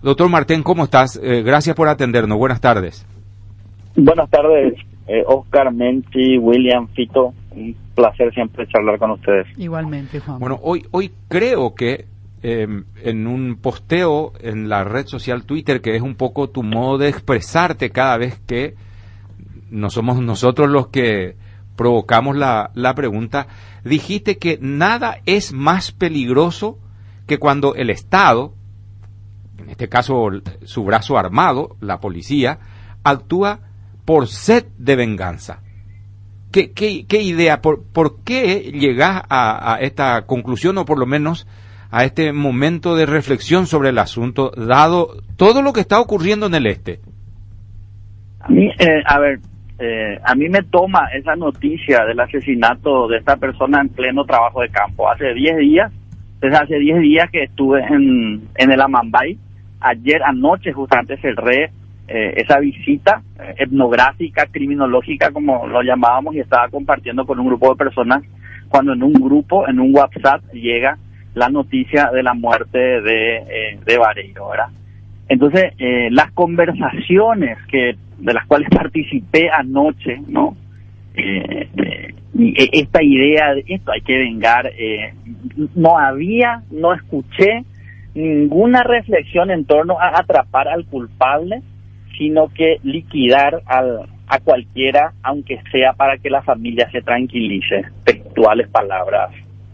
Doctor Martín, ¿cómo estás? Gracias por atendernos. Buenas tardes. Buenas tardes, Oscar, Menchi, William, Fito. Un placer siempre charlar con ustedes. Igualmente, Juan. Bueno, hoy creo que en un posteo en la red social Twitter, que es un poco tu modo de expresarte cada vez que no somos nosotros los que provocamos la pregunta, dijiste que nada es más peligroso que cuando el Estado, en este caso su brazo armado, la policía, actúa por sed de venganza. ¿Qué idea, por qué llegás a esta conclusión, o por lo menos a este momento de reflexión sobre el asunto, dado todo lo que está ocurriendo en el este? A mí me toma esa noticia del asesinato de esta persona en pleno trabajo de campo. Hace 10 días que estuve en el Amambay. Ayer anoche justamente cerré esa visita etnográfica, criminológica, como lo llamábamos, y estaba compartiendo con un grupo de personas cuando en un WhatsApp llega la noticia de la muerte de Vareiro, ¿verdad? Entonces, las conversaciones de las cuales participé anoche, ¿no? Esta idea de esto hay que vengar, no escuché ninguna reflexión en torno a atrapar al culpable, sino que liquidar a cualquiera, aunque sea para que la familia se tranquilice. Textuales palabras.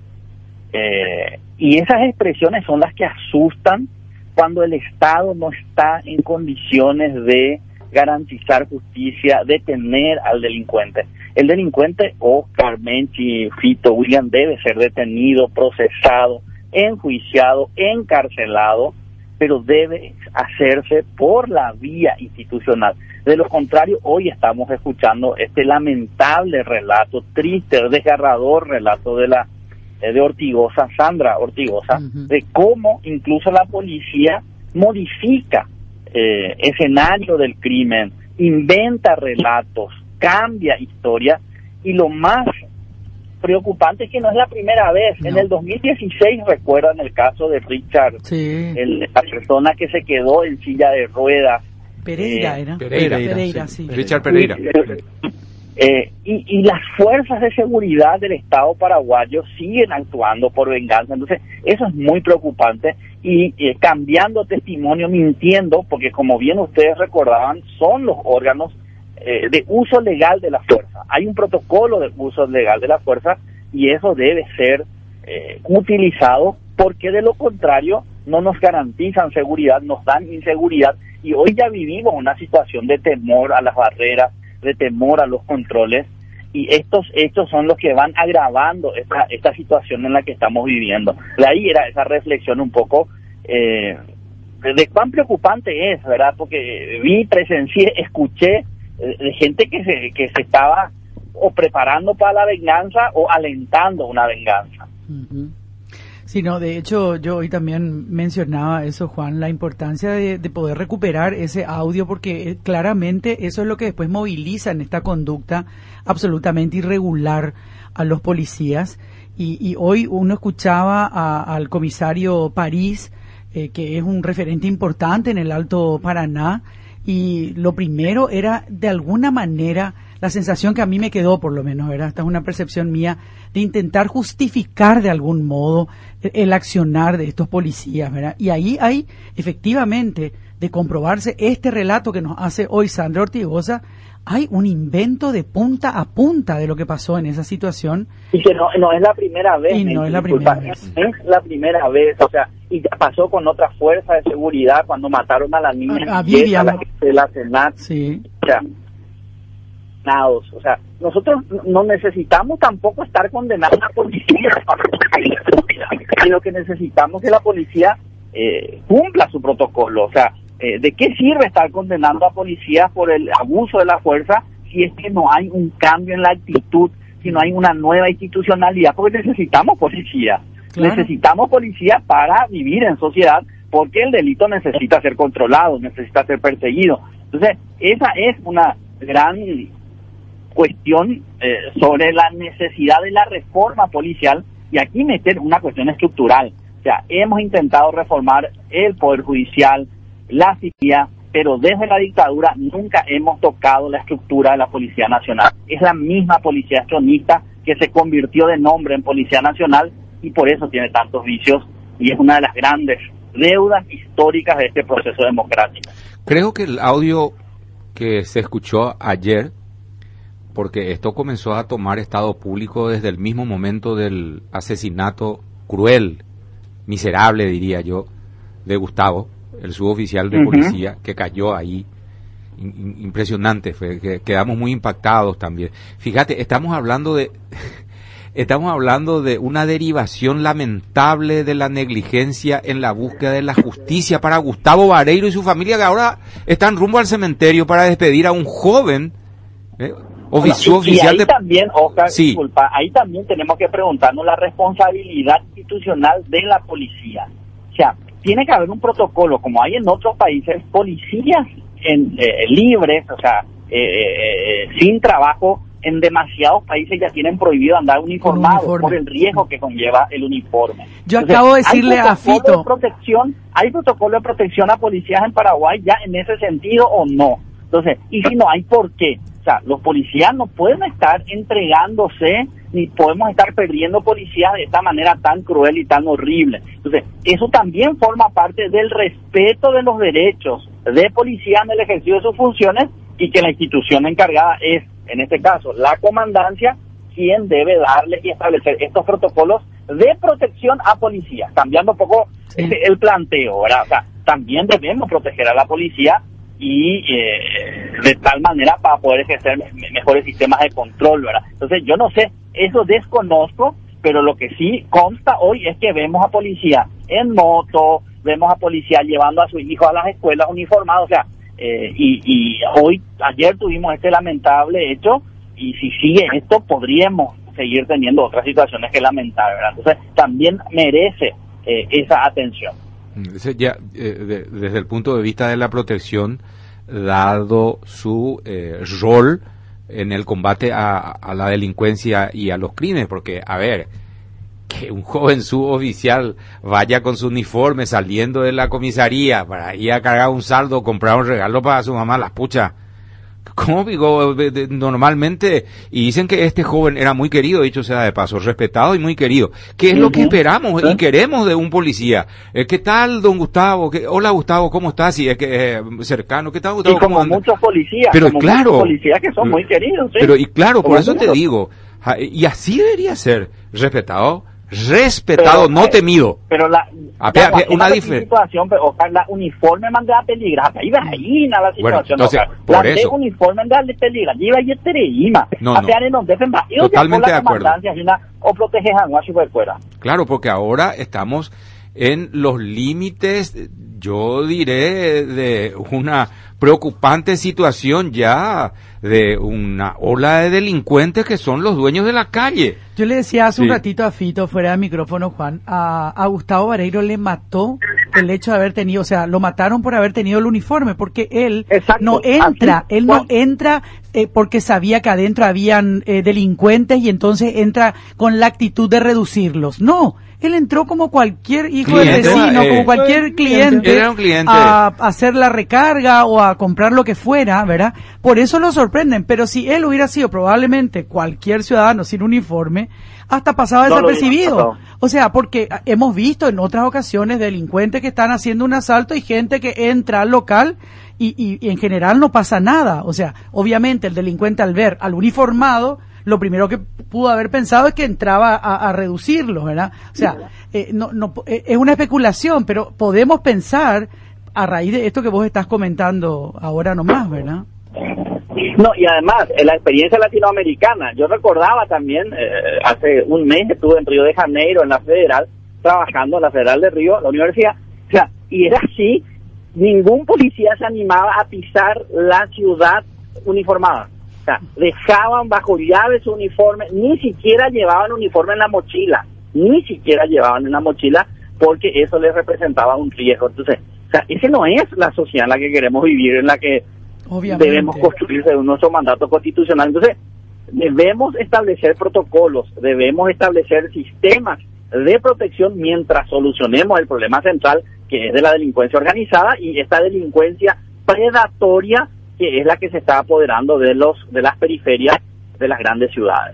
Y esas expresiones son las que asustan cuando el Estado no está en condiciones de garantizar justicia, detener al delincuente. El delincuente, Oscar, Menchi, Fito, William, debe ser detenido, procesado, enjuiciado, encarcelado, pero debe hacerse por la vía institucional. De lo contrario, hoy estamos escuchando este lamentable relato, triste, desgarrador relato de Ortigosa, Sandra Ortigosa, de cómo incluso la policía modifica escenario del crimen, inventa relatos, cambia historia, y lo más preocupante es que no es la primera vez. No. En el 2016, recuerdan el caso de Richard, sí, la persona que se quedó en silla de ruedas. Pereira, sí. Richard Pereira. Y las fuerzas de seguridad del Estado paraguayo siguen actuando por venganza. Entonces, eso es muy preocupante, y cambiando testimonio, mintiendo, porque como bien ustedes recordaban, son los órganos de uso legal de la fuerza. Hay un protocolo de uso legal de la fuerza, y eso debe ser utilizado, porque de lo contrario no nos garantizan seguridad, nos dan inseguridad, y hoy ya vivimos una situación de temor a las barreras, de temor a los controles, y estos hechos son los que van agravando esta situación en la que estamos viviendo. De ahí era esa reflexión un poco de cuán preocupante es, ¿verdad? Porque presencié, escuché de gente que se estaba o preparando para la venganza o alentando una venganza. Sí, no, de hecho yo hoy también mencionaba eso, Juan, la importancia de poder recuperar ese audio, porque claramente eso es lo que después moviliza en esta conducta absolutamente irregular a los policías. Y hoy uno escuchaba al comisario París, que es un referente importante en el Alto Paraná, y lo primero era, de alguna manera, la sensación que a mí me quedó, por lo menos, ¿verdad? Esta es una percepción mía, de intentar justificar de algún modo el accionar de estos policías, ¿verdad? Y ahí hay, efectivamente, de comprobarse este relato que nos hace hoy Sandra Ortigosa, hay un invento de punta a punta de lo que pasó en esa situación. Y que no es la primera vez. Y no es la primera vez. Es la primera vez, o sea, y pasó con otra fuerza de seguridad cuando mataron a la niña a Vivian, de la Senat. Sí. O sea, nosotros no necesitamos tampoco estar condenando a la policía, sino que necesitamos que la policía cumpla su protocolo. O sea, ¿de qué sirve estar condenando a policías por el abuso de la fuerza si es que no hay un cambio en la actitud, si no hay una nueva institucionalidad? Porque necesitamos policía. Claro. Necesitamos policía para vivir en sociedad, porque el delito necesita ser controlado, necesita ser perseguido. Entonces, esa es una gran cuestión sobre la necesidad de la reforma policial, y aquí meter una cuestión estructural. O sea, hemos intentado reformar el Poder Judicial, la CIA, pero desde la dictadura nunca hemos tocado la estructura de la Policía Nacional. Es la misma policía chonista que se convirtió de nombre en Policía Nacional y por eso tiene tantos vicios y es una de las grandes deudas históricas de este proceso democrático. Creo que el audio que se escuchó ayer, porque esto comenzó a tomar estado público desde el mismo momento del asesinato cruel, miserable diría yo, de Gustavo, el suboficial de policía que cayó ahí. Impresionante, que quedamos muy impactados también. Fíjate, estamos hablando de una derivación lamentable de la negligencia en la búsqueda de la justicia para Gustavo Vareiro y su familia, que ahora están rumbo al cementerio para despedir a un joven suboficial de... También, Oscar, sí. Disculpa, ahí también tenemos que preguntarnos la responsabilidad institucional de la policía. O sea, tiene que haber un protocolo, como hay en otros países, policías libres, o sea, sin trabajo, en demasiados países ya tienen prohibido andar uniformados por el riesgo que conlleva el uniforme. Yo acabo de decirle a Fito... ¿Hay protocolo de protección a policías en Paraguay ya en ese sentido o no? Entonces, y si no hay, ¿por qué? O sea, los policías no pueden estar entregándose, ni podemos estar perdiendo policías de esta manera tan cruel y tan horrible. Entonces, eso también forma parte del respeto de los derechos de policía en el ejercicio de sus funciones y que la institución encargada es, en este caso, la comandancia, quien debe darle y establecer estos protocolos de protección a policías, cambiando un poco el planteo, ¿verdad? O sea, también debemos proteger a la policía y de tal manera para poder ejercer mejores sistemas de control, ¿verdad? Entonces, yo no sé, eso desconozco, pero lo que sí consta hoy es que vemos a policía en moto, vemos a policía llevando a sus hijos a las escuelas uniformados, o sea, ayer tuvimos este lamentable hecho, y si sigue esto podríamos seguir teniendo otras situaciones que lamentar, ¿verdad? Entonces también merece esa atención. Desde el punto de vista de la protección, dado su rol en el combate a la delincuencia y a los crímenes, porque, a ver, que un joven suboficial vaya con su uniforme saliendo de la comisaría para ir a cargar un saldo o comprar un regalo para su mamá, las puchas. ¿Cómo digo? Normalmente, y dicen que este joven era muy querido, dicho sea de paso, respetado y muy querido. ¿Qué es lo que esperamos y queremos de un policía? ¿Qué tal, don Gustavo? Hola, Gustavo, ¿cómo estás? Si es que cercano, ¿qué tal, Gustavo? Y como muchos policías, pero claro, muchos policías que son muy queridos. ¿Sí? Pero y claro, por eso te digo, y así debería ser, respetado, pero, no temido. Pero una situación, pero Oscar, la uniforme manda a peligrar, ahí va ahí la situación. Bueno, entonces, Oscar, por la eso uniforme manda a peligrar, lleva y tereima. Totalmente de acuerdo. O proteges a una superfuera. Claro, porque ahora estamos en los límites, yo diré, de una preocupante situación ya de una ola de delincuentes que son los dueños de la calle. Yo le decía hace un ratito a Fito, fuera de micrófono, Juan, a Gustavo Vareiro le mató el hecho de haber tenido, o sea, lo mataron por haber tenido el uniforme, porque él no entra porque sabía que adentro habían delincuentes y entonces entra con la actitud de reducirlos. No, él entró como cualquier hijo del vecino, como cualquier cliente, era un cliente a hacer la recarga o a comprar lo que fuera, ¿verdad? Por eso lo sorprenden, pero si él hubiera sido probablemente cualquier ciudadano sin uniforme, hasta pasaba desapercibido. O sea, porque hemos visto en otras ocasiones delincuentes que están haciendo un asalto y gente que entra al local y en general no pasa nada. O sea, obviamente el delincuente al ver al uniformado, lo primero que pudo haber pensado es que entraba a reducirlo, ¿verdad? O sea, es una especulación, pero podemos pensar a raíz de esto que vos estás comentando ahora nomás, ¿verdad? No, y además, en la experiencia latinoamericana, yo recordaba también, hace un mes estuve en Río de Janeiro, en la Federal, trabajando en la Federal de Río, la universidad, o sea, y era así, ningún policía se animaba a pisar la ciudad uniformada. O sea, dejaban bajo llave su uniforme, ni siquiera llevaban uniforme en la mochila, porque eso les representaba un riesgo. Entonces, o sea, esa no es la sociedad en la que queremos vivir, en la que debemos construir según nuestro mandato constitucional. Entonces, debemos establecer protocolos, debemos establecer sistemas de protección mientras solucionemos el problema central, que es de la delincuencia organizada, y esta delincuencia predatoria, que es la que se está apoderando de las periferias de las grandes ciudades.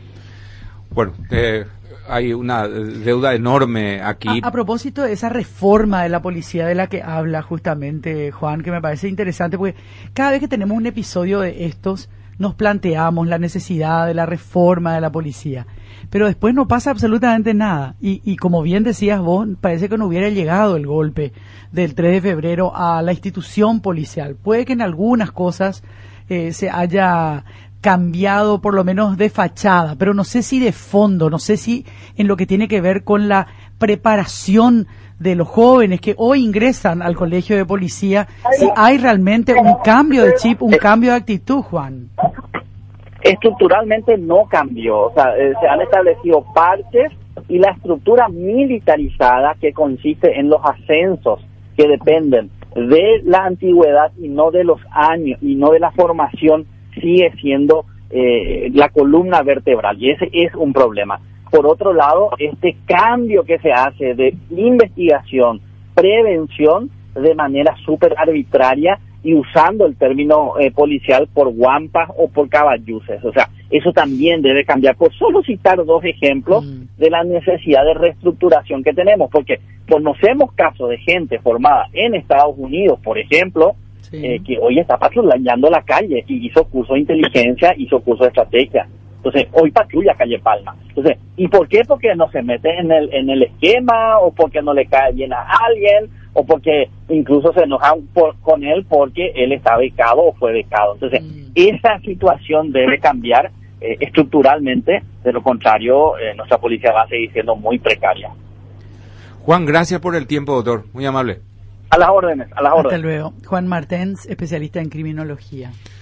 Bueno, hay una deuda enorme aquí. A propósito de esa reforma de la policía de la que habla justamente Juan, que me parece interesante, porque cada vez que tenemos un episodio de estos, nos planteamos la necesidad de la reforma de la policía, pero después no pasa absolutamente nada, y como bien decías vos, parece que no hubiera llegado el golpe del 3 de febrero a la institución policial. Puede que en algunas cosas se haya cambiado, por lo menos de fachada, pero no sé si de fondo, no sé si en lo que tiene que ver con la preparación de los jóvenes que hoy ingresan al colegio de policía, si hay realmente un cambio de chip, un cambio de actitud, Juan. Estructuralmente no cambió, o sea, se han establecido parches, y la estructura militarizada, que consiste en los ascensos que dependen de la antigüedad y no de los años y no de la formación, sigue siendo la columna vertebral, y ese es un problema. Por otro lado, este cambio que se hace de investigación, prevención, de manera súper arbitraria y usando el término policial por guampas o por caballuces, o sea, eso también debe cambiar. Por solo citar dos ejemplos de la necesidad de reestructuración que tenemos, porque conocemos casos de gente formada en Estados Unidos, por ejemplo, que hoy está patrullando la calle y hizo curso de inteligencia, hizo curso de estrategia. Entonces, hoy patrulla Calle Palma. Entonces, ¿y por qué? Porque no se mete en el esquema, o porque no le cae bien a alguien, o porque incluso se enojan con él porque él está becado o fue becado. Entonces, esa situación debe cambiar estructuralmente, de lo contrario, nuestra policía va a seguir siendo muy precaria. Juan, gracias por el tiempo, doctor. Muy amable. A las órdenes, a las órdenes. Hasta luego. Juan Martens, especialista en criminología.